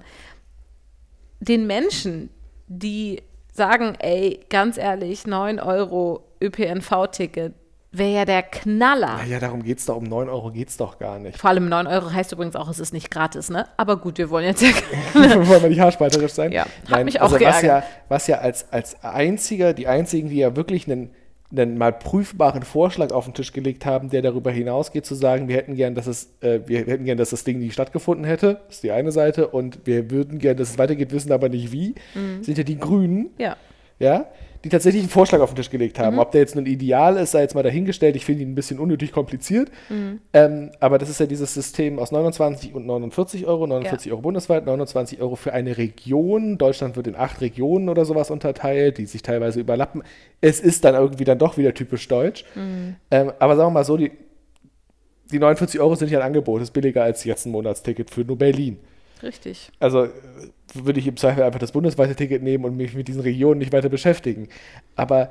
den Menschen, die sagen, ey, ganz ehrlich, neun Euro Ö P N V-Ticket wäre ja der Knaller. Naja, darum geht es doch, um neun Euro geht es doch gar nicht. Vor allem neun Euro heißt übrigens auch, es ist nicht gratis, ne? Aber gut, wir wollen jetzt ja Wollen wir nicht haarspalterisch sein? Ja, hat Nein, mich auch also was geärgert. ja, was ja als, als einziger, die einzigen, die ja wirklich einen, einen mal prüfbaren Vorschlag auf den Tisch gelegt haben, der darüber hinausgeht, zu sagen, wir hätten gern, dass es, äh, wir hätten gern, dass das Ding nie stattgefunden hätte, das ist die eine Seite, und wir würden gern, dass es weitergeht, wissen aber nicht wie, mhm. sind ja die Grünen. Ja. Ja, die tatsächlich einen Vorschlag auf den Tisch gelegt haben. Mhm. Ob der jetzt nun ideal ist, sei jetzt mal dahingestellt. Ich finde ihn ein bisschen unnötig kompliziert. Mhm. Ähm, aber das ist ja dieses System aus neunundzwanzig und neunundvierzig Euro, neunundvierzig ja. Euro bundesweit, neunundzwanzig Euro für eine Region. Deutschland wird in acht Regionen oder sowas unterteilt, die sich teilweise überlappen. Es ist dann irgendwie dann doch wieder typisch deutsch. Mhm. Ähm, aber sagen wir mal so, die, die neunundvierzig Euro sind ja ein Angebot. Das ist billiger als jetzt ein Monatsticket für nur Berlin. Richtig. Also würde ich im Zweifel einfach das bundesweite Ticket nehmen und mich mit diesen Regionen nicht weiter beschäftigen. Aber,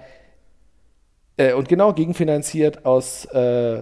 äh, und genau gegenfinanziert aus, äh,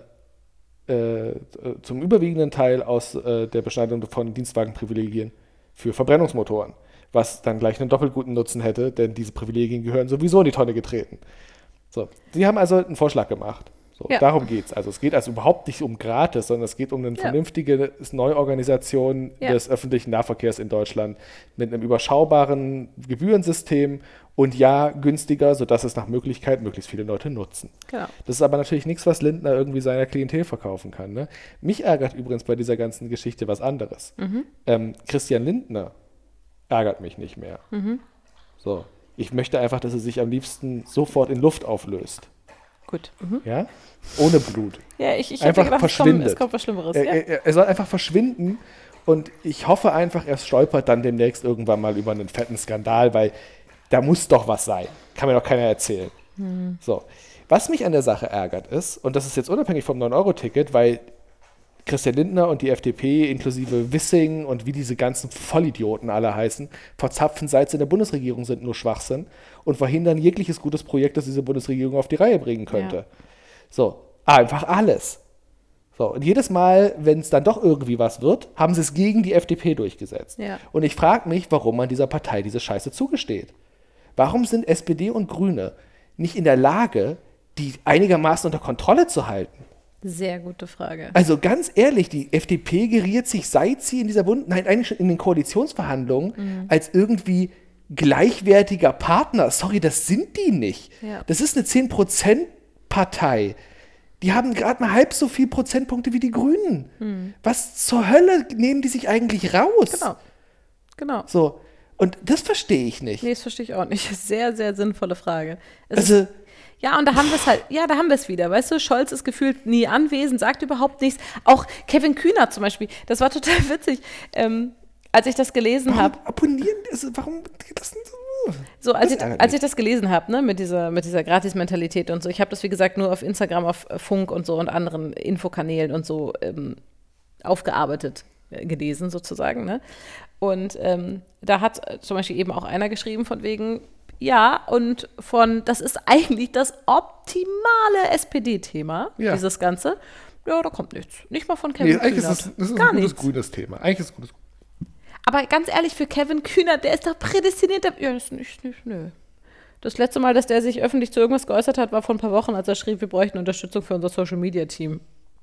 äh, zum überwiegenden Teil aus äh, der Beschneidung von Dienstwagenprivilegien für Verbrennungsmotoren, was dann gleich einen doppelt guten Nutzen hätte, denn diese Privilegien gehören sowieso in die Tonne getreten. So, sie haben also einen Vorschlag gemacht. So, ja. Darum geht es. Also es geht also überhaupt nicht um gratis, sondern es geht um eine ja. vernünftige Neuorganisation ja. des öffentlichen Nahverkehrs in Deutschland mit einem überschaubaren Gebührensystem und ja, günstiger, sodass es nach Möglichkeit möglichst viele Leute nutzen. Genau. Das ist aber natürlich nichts, was Lindner irgendwie seiner Klientel verkaufen kann. Ne? Mich ärgert übrigens bei dieser ganzen Geschichte was anderes. Mhm. Ähm, Christian Lindner ärgert mich nicht mehr. Mhm. So, ich möchte einfach, dass er sich am liebsten sofort in Luft auflöst. Gut. Mhm. Ja? Ohne Blut. Ja, ich, ich einfach gedacht, verschwindet. Es kommt, es kommt was Schlimmeres. Er, Ja. er, er soll einfach verschwinden und ich hoffe einfach, er stolpert dann demnächst irgendwann mal über einen fetten Skandal, weil da muss doch was sein. Kann mir doch keiner erzählen. Mhm. So. Was mich an der Sache ärgert ist, und das ist jetzt unabhängig vom neun Euro Ticket, weil Christian Lindner und die F D P inklusive Wissing und wie diese ganzen Vollidioten alle heißen, verzapfen, seit sie in der Bundesregierung sind, nur Schwachsinn und verhindern jegliches gutes Projekt, das diese Bundesregierung auf die Reihe bringen könnte. Ja. So, einfach alles. So, und jedes Mal, wenn es dann doch irgendwie was wird, haben sie es gegen die F D P durchgesetzt. Ja. Und ich frage mich, warum man dieser Partei diese Scheiße zugesteht. Warum sind S P D und Grüne nicht in der Lage, die einigermaßen unter Kontrolle zu halten? Sehr gute Frage. Also ganz ehrlich, die F D P geriert sich, seit sie in dieser Bund, nein, eigentlich schon in den Koalitionsverhandlungen, mhm. als irgendwie gleichwertiger Partner. Sorry, das sind die nicht. Ja. Das ist eine zehn Prozent Partei. Die haben gerade mal halb so viel Prozentpunkte wie die Grünen. Mhm. Was zur Hölle nehmen die sich eigentlich raus? Genau. Genau. So. Und das verstehe ich nicht. Nee, das verstehe ich auch nicht. Sehr, sehr sinnvolle Frage. Es also ist, ja, und da haben wir es halt, ja, da haben wir es wieder. Weißt du, Scholz ist gefühlt nie anwesend, sagt überhaupt nichts. Auch Kevin Kühnert zum Beispiel, das war total witzig, ähm, als ich das gelesen habe. Abonnieren, also warum das so? So, als, ich, als ich das gelesen habe, ne, mit dieser, mit dieser Gratis-Mentalität und so, ich habe das, wie gesagt, nur auf Instagram, auf Funk und so und anderen Infokanälen und so ähm, aufgearbeitet äh, gelesen, sozusagen, ne? Und ähm, da hat zum Beispiel eben auch einer geschrieben von wegen, ja, und von, das ist eigentlich das optimale S P D-Thema, ja. dieses Ganze. Ja, da kommt nichts. Nicht mal von Kevin nee, eigentlich Kühnert. Ist es, das ist Gar ein gutes, nichts. grünes Thema. Eigentlich ist es ein gutes Aber ganz ehrlich, für Kevin Kühnert, der ist doch prädestiniert. Ja, das ist nicht, nicht, nö. Das letzte Mal, dass der sich öffentlich zu irgendwas geäußert hat, war vor ein paar Wochen, als er schrieb, wir bräuchten Unterstützung für unser Social-Media-Team.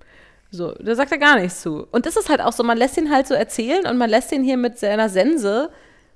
So, da sagt er gar nichts zu. Und das ist halt auch so, man lässt ihn halt so erzählen und man lässt ihn hier mit seiner Sense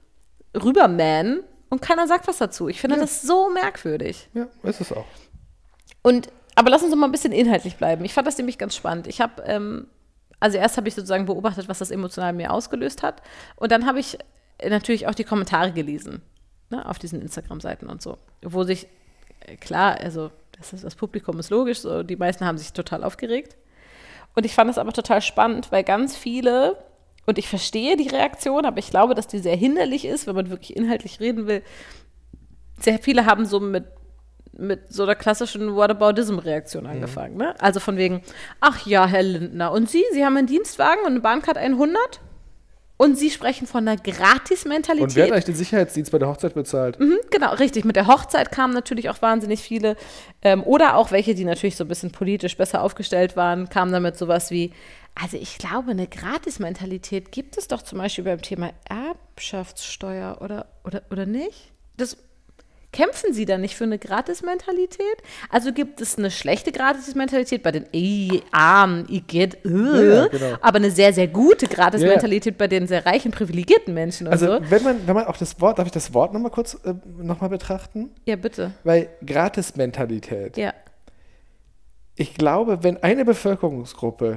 rübermähen und keiner sagt was dazu. Ich finde ja. das so merkwürdig. Ja, ist es auch. Und, aber lass uns doch mal ein bisschen inhaltlich bleiben. Ich fand das nämlich ganz spannend. Ich habe, ähm, also erst habe ich sozusagen beobachtet, was das emotional in mir ausgelöst hat. Und dann habe ich natürlich auch die Kommentare gelesen, ne, auf diesen Instagram-Seiten und so. Wo sich, äh, klar, also das, ist, das Publikum ist logisch, so, die meisten haben sich total aufgeregt. Und ich fand das aber total spannend, weil ganz viele, und ich verstehe die Reaktion, aber ich glaube, dass die sehr hinderlich ist, wenn man wirklich inhaltlich reden will. Sehr viele haben so mit, mit so einer klassischen Whataboutism-Reaktion angefangen. Mhm. Ne? Also von wegen, ach ja, Herr Lindner, und Sie, Sie haben einen Dienstwagen und eine Bahncard hundert? Und Sie sprechen von einer Gratis-Mentalität. Und wer hat eigentlich den Sicherheitsdienst bei der Hochzeit bezahlt? Mhm, genau, richtig. Mit der Hochzeit kamen natürlich auch wahnsinnig viele. Ähm, oder auch welche, die natürlich so ein bisschen politisch besser aufgestellt waren, kamen damit sowas wie, also ich glaube, eine Gratis-Mentalität gibt es doch zum Beispiel beim Thema Erbschaftssteuer oder, oder, oder nicht? Das, kämpfen Sie da nicht für eine Gratis-Mentalität? Also gibt es eine schlechte Gratis-Mentalität bei den ey, armen, Igitt, äh, Ja, genau. aber eine sehr, sehr gute Gratis-Mentalität bei den sehr reichen, privilegierten Menschen und Also so? wenn man, wenn man auch das Wort, darf ich das Wort nochmal kurz äh, nochmal betrachten? Ja, bitte. Weil Gratis-Mentalität, Ja. ich glaube, wenn eine Bevölkerungsgruppe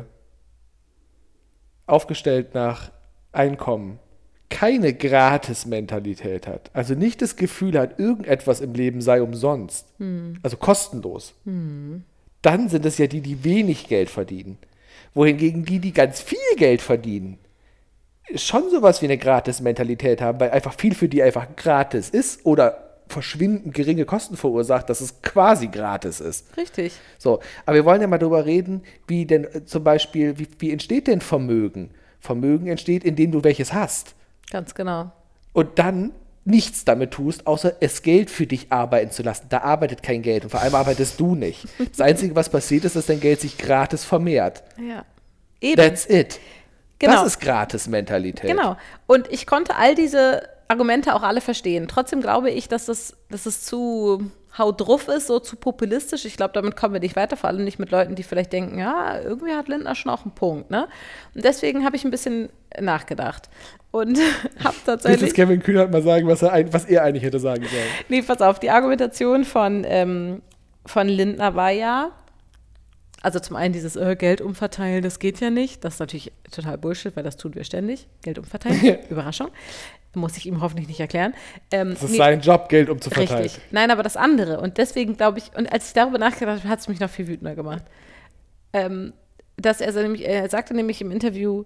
aufgestellt nach Einkommen keine Gratis-Mentalität hat, also nicht das Gefühl hat, irgendetwas im Leben sei umsonst, hm. also kostenlos, hm. dann sind es ja die, die wenig Geld verdienen. Wohingegen die, die ganz viel Geld verdienen, schon sowas wie eine Gratis-Mentalität haben, weil einfach viel für die einfach gratis ist oder verschwindend geringe Kosten verursacht, dass es quasi gratis ist. Richtig. So, aber wir wollen ja mal darüber reden, wie denn äh, zum Beispiel, wie, wie entsteht denn Vermögen? Vermögen entsteht, indem du welches hast. Ganz genau. Und dann nichts damit tust, außer es Geld für dich arbeiten zu lassen. Da arbeitet kein Geld und vor allem arbeitest du nicht. Das Einzige, was passiert ist, dass dein Geld sich gratis vermehrt. Ja. Eben. That's it. Genau. Das ist Gratis-Mentalität. Genau. Und ich konnte all diese Argumente auch alle verstehen. Trotzdem glaube ich, dass das, dass es zu haut drauf ist, so zu populistisch. Ich glaube, damit kommen wir nicht weiter, vor allem nicht mit Leuten, die vielleicht denken, ja, irgendwie hat Lindner schon auch einen Punkt, ne? Und deswegen habe ich ein bisschen nachgedacht und habe tatsächlich... Willst du Kevin Kühnert mal sagen, was er, ein, was er eigentlich hätte sagen sollen? Nee, pass auf, die Argumentation von, ähm, von Lindner war ja, also zum einen dieses äh, Geld umverteilen, das geht ja nicht. Das ist natürlich total Bullshit, weil das tun wir ständig. Geld umverteilen, Überraschung. Muss ich ihm hoffentlich nicht erklären. Ähm, Das ist nee, sein Job, Geld umzuverteilen. Richtig. Nein, aber das andere. Und deswegen glaube ich, und als ich darüber nachgedacht habe, hat es mich noch viel wütender gemacht. Ähm, dass er, so nämlich, er sagte nämlich im Interview,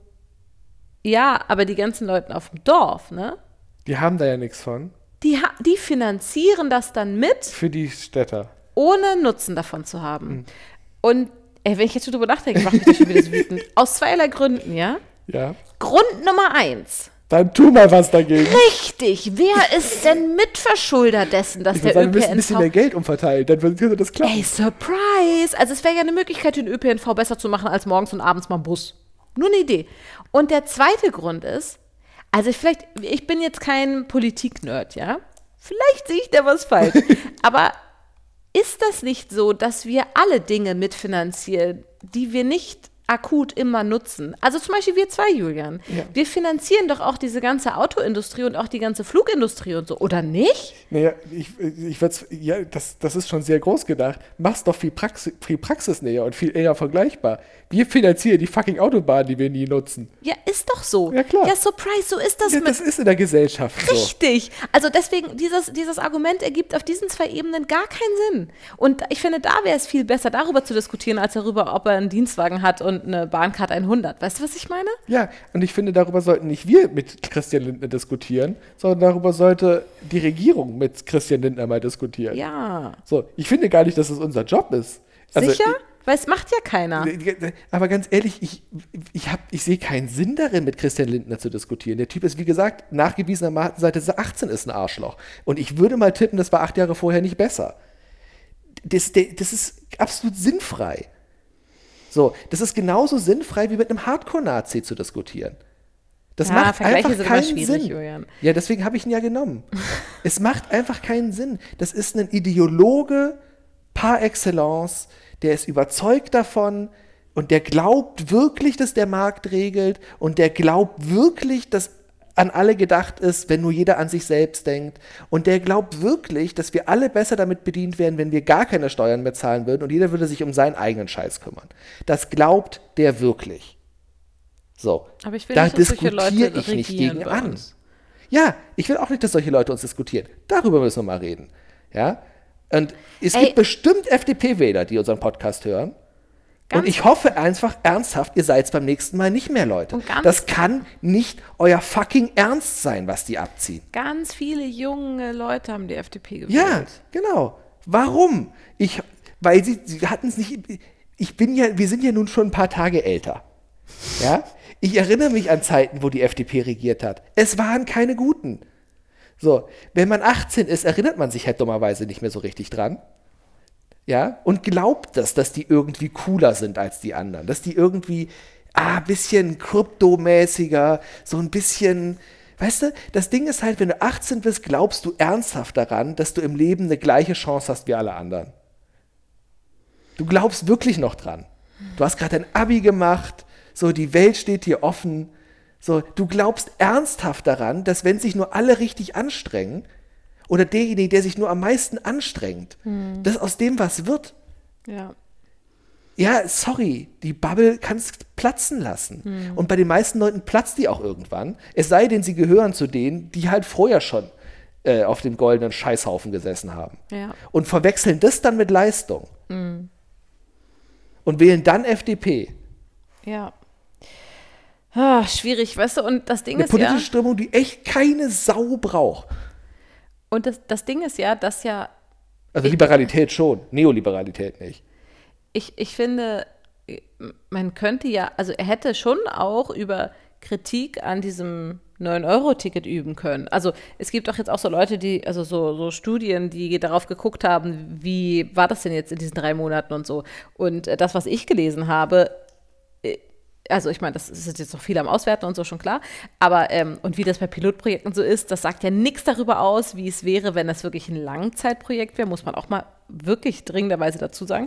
ja, aber die ganzen Leute auf dem Dorf, ne? Die haben da ja nichts von. Die, ha- die finanzieren das dann mit, Für die Städter. ohne Nutzen davon zu haben. Mhm. Und ey, wenn ich jetzt schon drüber nachdenke, macht mich das schon wieder so wütend. Aus zweierlei Gründen, ja? Ja. Grund Nummer eins. Dann tu mal was dagegen. Richtig. Wer ist denn Mitverschulder dessen, dass Ich der würde sagen, wir müssen ein ÖPNV... bisschen mehr Geld umverteilen, dann würde das klappen. Ey, Surprise! Also es wäre ja eine Möglichkeit, den ÖPNV besser zu machen als morgens und abends mal ein Bus. Nur eine Idee. Und der zweite Grund ist, also ich vielleicht, ich bin jetzt kein Politik-Nerd, ja? Vielleicht sehe ich da was falsch. Aber ist das nicht so, dass wir alle Dinge mitfinanzieren, die wir nicht akut immer nutzen? Also zum Beispiel wir zwei, Julian. Ja. Wir finanzieren doch auch diese ganze Autoindustrie und auch die ganze Flugindustrie und so, oder nicht? Naja, ich, ich würde ja, das, das ist schon sehr groß gedacht. Mach's doch viel, Praxis, viel praxisnäher und viel eher vergleichbar. Wir finanzieren die fucking Autobahn, die wir nie nutzen. Ja, ist doch so. Ja, klar. Ja, Surprise, so ist das Ja, mit... das ist in der Gesellschaft so. Richtig. Also deswegen, dieses, dieses Argument ergibt auf diesen zwei Ebenen gar keinen Sinn. Und ich finde, da wäre es viel besser, darüber zu diskutieren, als darüber, ob er einen Dienstwagen hat und eine Bahncard hundert. Weißt du, was ich meine? Ja, und ich finde, darüber sollten nicht wir mit Christian Lindner diskutieren, sondern darüber sollte die Regierung mit Christian Lindner mal diskutieren. Ja. So, ich finde gar nicht, dass es unser Job ist. Also, Sicher? Weil es macht ja keiner. Aber ganz ehrlich, ich, ich, hab- ich sehe keinen Sinn darin, mit Christian Lindner zu diskutieren. Der Typ ist, wie gesagt, nachgewiesenermaßen seit achtzehn ist ein Arschloch. Und ich würde mal tippen, das war acht Jahre vorher nicht besser. Das, der- das ist absolut sinnfrei. So, das ist genauso sinnfrei, wie mit einem Hardcore-Nazi zu diskutieren. Das Ja, macht Vergleiche einfach sind immer keinen schwierig, Sinn. Julian. Ja, deswegen habe ich ihn ja genommen. Es macht einfach keinen Sinn. Das ist ein Ideologe par excellence, der ist überzeugt davon und der glaubt wirklich, dass der Markt regelt und der glaubt wirklich, dass an alle gedacht ist, wenn nur jeder an sich selbst denkt. Und der glaubt wirklich, dass wir alle besser damit bedient wären, wenn wir gar keine Steuern mehr zahlen würden und jeder würde sich um seinen eigenen Scheiß kümmern. Das glaubt der wirklich. So, Aber ich will da nicht, dass solche diskutiere Leute ich nicht regieren gegen bei an. uns. Ja, ich will auch nicht, dass solche Leute uns diskutieren. Darüber müssen wir mal reden. Ja? Und es Ey. gibt bestimmt F D P-Wähler, die unseren Podcast hören. Ganz- und ich hoffe einfach ernsthaft, ihr seid beim nächsten Mal nicht mehr Leute. Und ganz- Das kann nicht euer fucking Ernst sein, was die abziehen. Ganz viele junge Leute haben die F D P gewählt. Ja, genau. Warum? Ich, weil sie, sie hatten es nicht. Ich bin ja, wir sind ja nun schon ein paar Tage älter. Ja? Ich erinnere mich an Zeiten, wo die F D P regiert hat. Es waren keine guten. So, wenn man achtzehn ist, erinnert man sich halt dummerweise nicht mehr so richtig dran. Ja, und glaubt das, dass die irgendwie cooler sind als die anderen. Dass die irgendwie, ah, ein bisschen kryptomäßiger, so ein bisschen, weißt du, das Ding ist halt, wenn du achtzehn bist, glaubst du ernsthaft daran, dass du im Leben eine gleiche Chance hast wie alle anderen. Du glaubst wirklich noch dran. Du hast gerade ein Abi gemacht, so, die Welt steht dir offen. So, du glaubst ernsthaft daran, dass wenn sich nur alle richtig anstrengen, oder derjenige, der sich nur am meisten anstrengt, hm. dass aus dem was wird. Ja. Ja, sorry, die Bubble kannst platzen lassen. Hm. Und bei den meisten Leuten platzt die auch irgendwann. Es sei denn, sie gehören zu denen, die halt vorher schon äh, auf dem goldenen Scheißhaufen gesessen haben. Ja. Und verwechseln das dann mit Leistung. Hm. Und wählen dann F D P. Ja. Ah, schwierig, weißt du, und das Ding Eine ist politische ja... Strömung, die echt keine Sau braucht. Und das, das Ding ist ja, dass ja... Also Liberalität schon, Neoliberalität nicht. Ich, ich finde, man könnte ja, also er hätte schon auch über Kritik an diesem neun Euro Ticket üben können. Also es gibt auch jetzt auch so Leute, die, also so, so Studien, die darauf geguckt haben, wie war das denn jetzt in diesen drei Monaten und so. Und das, was ich gelesen habe, also ich meine, das ist jetzt noch viel am Auswerten und so, schon klar, aber ähm, und wie das bei Pilotprojekten so ist, das sagt ja nichts darüber aus, wie es wäre, wenn das wirklich ein Langzeitprojekt wäre, muss man auch mal wirklich dringenderweise dazu sagen.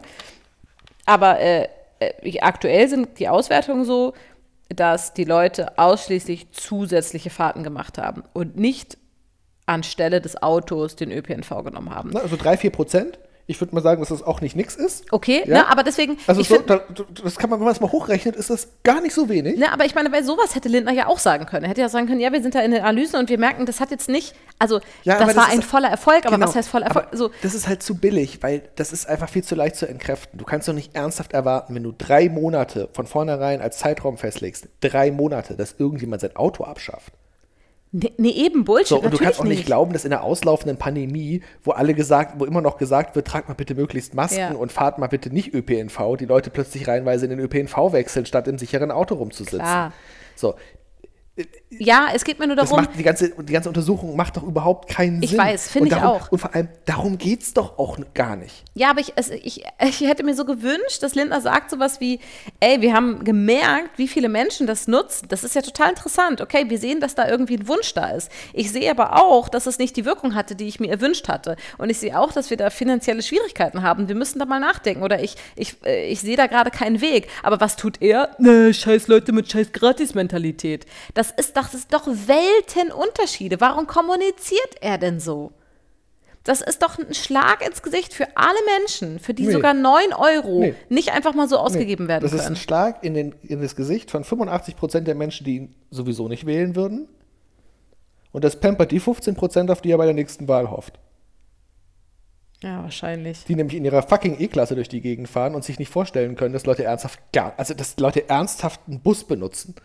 Aber äh, äh, aktuell sind die Auswertungen so, dass die Leute ausschließlich zusätzliche Fahrten gemacht haben und nicht anstelle des Autos den Ö P N V genommen haben. Na, also drei, vier Prozent? Ich würde mal sagen, dass das auch nicht nix ist. Okay, ja? ne, aber deswegen... Also ich so, find, da, das kann man, wenn man es mal hochrechnet, ist das gar nicht so wenig. Ne, aber ich meine, bei sowas hätte Lindner ja auch sagen können. Er hätte ja sagen können, ja, wir sind da in den Analysen und wir merken, das hat jetzt nicht... Also, ja, das, das war ist, ein voller Erfolg, aber genau, was heißt voller Erfolg? Aber so. Das ist halt zu billig, weil das ist einfach viel zu leicht zu entkräften. Du kannst doch nicht ernsthaft erwarten, wenn du drei Monate von vornherein als Zeitraum festlegst, drei Monate, dass irgendjemand sein Auto abschafft. Nee, nee, eben Bullshit, So, und du kannst auch nicht nicht glauben, dass in der auslaufenden Pandemie, wo alle gesagt, wo immer noch gesagt wird, tragt mal bitte möglichst Masken Ja. und fahrt mal bitte nicht Ö P N V, die Leute plötzlich reihenweise in den Ö P N V wechseln, statt im sicheren Auto rumzusitzen. Klar. So, Ja, es geht mir nur das darum... macht die ganze, die ganze Untersuchung macht doch überhaupt keinen Ich Sinn. weiß, finde Und ich darum- auch. Und vor allem, darum geht es doch auch gar nicht. Ja, aber ich, es, ich, ich hätte mir so gewünscht, dass Lindner sagt sowas wie, ey, wir haben gemerkt, wie viele Menschen das nutzen. Das ist ja total interessant. Okay, wir sehen, dass da irgendwie ein Wunsch da ist. Ich sehe aber auch, dass es nicht die Wirkung hatte, die ich mir erwünscht hatte. Und ich sehe auch, dass wir da finanzielle Schwierigkeiten haben. Wir müssen da mal nachdenken. Oder ich, ich, äh, ich sehe da gerade keinen Weg. Aber was tut er? Ne, scheiß Leute mit scheiß Gratis-Mentalität. Das ist doch, das ist doch Weltenunterschiede. Warum kommuniziert er denn so? Das ist doch ein Schlag ins Gesicht für alle Menschen, für die Nee. sogar neun Euro Nee. nicht einfach mal so ausgegeben Nee, werden das können. ist ein Schlag in, den, in das Gesicht von fünfundachtzig Prozent der Menschen, die ihn sowieso nicht wählen würden. Und das pampert die fünfzehn Prozent, auf die er bei der nächsten Wahl hofft. Ja, wahrscheinlich. Die nämlich in ihrer fucking E-Klasse durch die Gegend fahren und sich nicht vorstellen können, dass Leute ernsthaft, gar, also dass Leute ernsthaft einen Bus benutzen.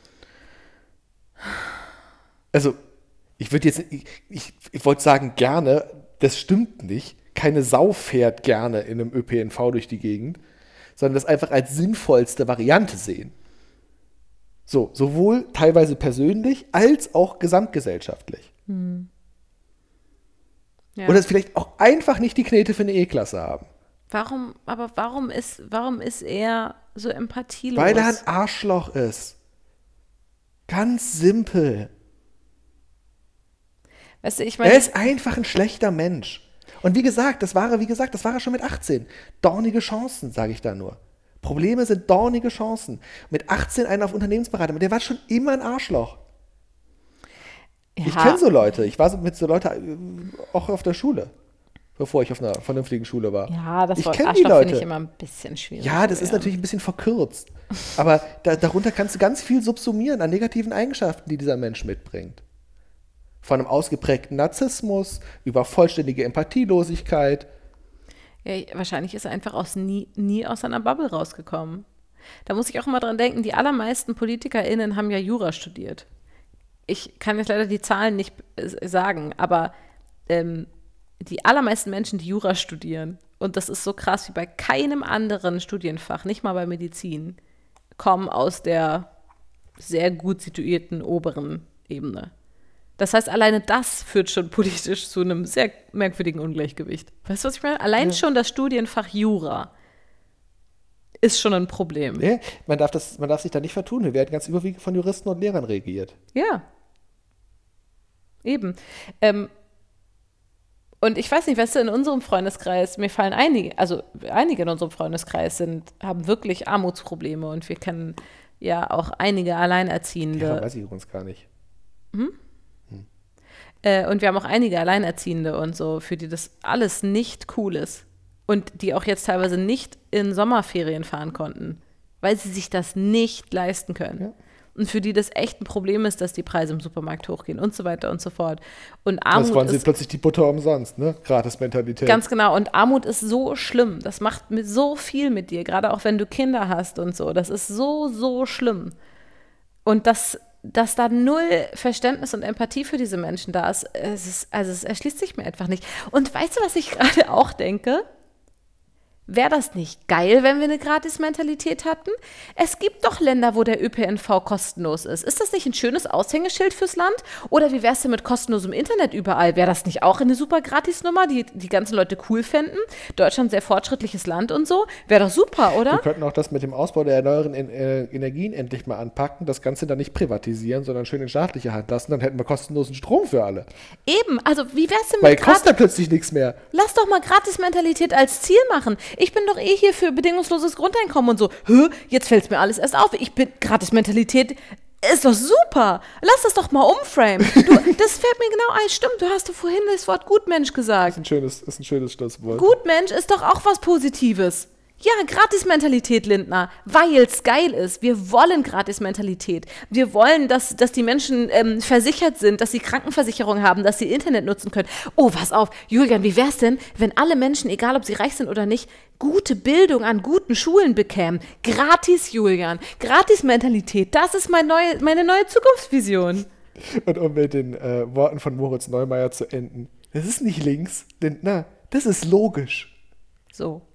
Also, ich würde jetzt, ich, ich, ich wollte sagen gerne, das stimmt nicht. Keine Sau fährt gerne in einem Ö P N V durch die Gegend, sondern das einfach als sinnvollste Variante sehen. So, sowohl teilweise persönlich als auch gesamtgesellschaftlich. Hm. Ja. Oder es vielleicht auch einfach nicht die Knete für eine E-Klasse haben. Warum, aber warum ist, warum ist er so empathielos? Weil er ein Arschloch ist. Ganz simpel. Weißt du, ich meine, Er ist einfach ein schlechter Mensch. Und wie gesagt, das war er, wie gesagt, das war er schon mit achtzehn. Dornige Chancen, sage ich da nur. Probleme sind dornige Chancen. Mit achtzehn einen auf Unternehmensberater, der war schon immer ein Arschloch. ja, Ich kenne so Leute. Ich war so mit so Leuten auch auf der Schule, bevor ich auf einer vernünftigen Schule war. Ja, das ich Wort kenne die Arschloch finde Leute. ich immer ein bisschen schwierig. Ja, das so, ist natürlich ein bisschen verkürzt. Aber da, darunter kannst du ganz viel subsumieren an negativen Eigenschaften, die dieser Mensch mitbringt. Von einem ausgeprägten Narzissmus über vollständige Empathielosigkeit. Ja, wahrscheinlich ist er einfach aus nie, nie aus seiner Bubble rausgekommen. Da muss ich auch immer dran denken, die allermeisten PolitikerInnen haben ja Jura studiert. Ich kann jetzt leider die Zahlen nicht äh, sagen, aber ähm, die allermeisten Menschen, die Jura studieren, und das ist so krass wie bei keinem anderen Studienfach, nicht mal bei Medizin, kommen aus der sehr gut situierten oberen Ebene. Das heißt, alleine das führt schon politisch zu einem sehr merkwürdigen Ungleichgewicht. Weißt du, was ich meine? Allein ja. schon das Studienfach Jura ist schon ein Problem. Ja, man darf das, man darf sich da nicht vertun. Wir werden ganz überwiegend von Juristen und Lehrern regiert. Ja. Eben. Ähm, und ich weiß nicht, weißt du, in unserem Freundeskreis, mir fallen einige, also einige in unserem Freundeskreis sind, haben wirklich Armutsprobleme und wir kennen ja auch einige Alleinerziehende. Ja, weiß ich übrigens gar nicht. Hm? Äh, und wir haben auch einige Alleinerziehende und so, für die das alles nicht cool ist. Und die auch jetzt teilweise nicht in Sommerferien fahren konnten, weil sie sich das nicht leisten können. Ja. Und für die das echt ein Problem ist, dass die Preise im Supermarkt hochgehen und so weiter und so fort. Und Armut das wollen sie ist plötzlich die Butter umsonst, ne? Gratis-Mentalität. Ganz genau. Und Armut ist so schlimm. Das macht mit so viel mit dir, gerade auch wenn du Kinder hast und so. Das ist so, so schlimm. Und das dass da null Verständnis und Empathie für diese Menschen da ist, es ist, also es erschließt sich mir einfach nicht. Und weißt du, was ich gerade auch denke? Wäre das nicht geil, wenn wir eine Gratis-Mentalität hatten? Es gibt doch Länder, wo der Ö P N V kostenlos ist. Ist das nicht ein schönes Aushängeschild fürs Land? Oder wie wär's denn mit kostenlosem Internet überall? Wäre das nicht auch eine super Gratis-Nummer, die die ganzen Leute cool fänden? Deutschland sehr fortschrittliches Land und so. Wäre doch super, oder? Wir könnten auch das mit dem Ausbau der erneuerbaren Energien endlich mal anpacken, das Ganze dann nicht privatisieren, sondern schön in staatliche Hand lassen. Dann hätten wir kostenlosen Strom für alle. Eben, also wie wär's denn mit Weil kostet dann plötzlich nichts mehr. Lass doch mal Gratis-Mentalität als Ziel machen. Ich bin doch eh hier für bedingungsloses Grundeinkommen und so. Hä? Jetzt fällt es mir alles erst auf. Ich bin Gratis-Mentalität ist doch super. Lass das doch mal umframen. Du, das fällt mir genau ein. Stimmt, du hast doch vorhin das Wort Gutmensch gesagt. Das ist ein schönes, ist ein schönes Schlusswort. Gutmensch ist doch auch was Positives. Ja, Gratis-Mentalität, Lindner, weil es geil ist. Wir wollen Gratis-Mentalität. Wir wollen, dass, dass die Menschen ähm, versichert sind, dass sie Krankenversicherung haben, dass sie Internet nutzen können. Oh, pass auf, Julian, wie wär's denn, wenn alle Menschen, egal ob sie reich sind oder nicht, gute Bildung an guten Schulen bekämen? Gratis, Julian. Gratis-Mentalität, das ist mein neue, meine neue Zukunftsvision. Und um mit den äh, Worten von Moritz Neumeier zu enden. Das ist nicht links, Lindner, das ist logisch. So.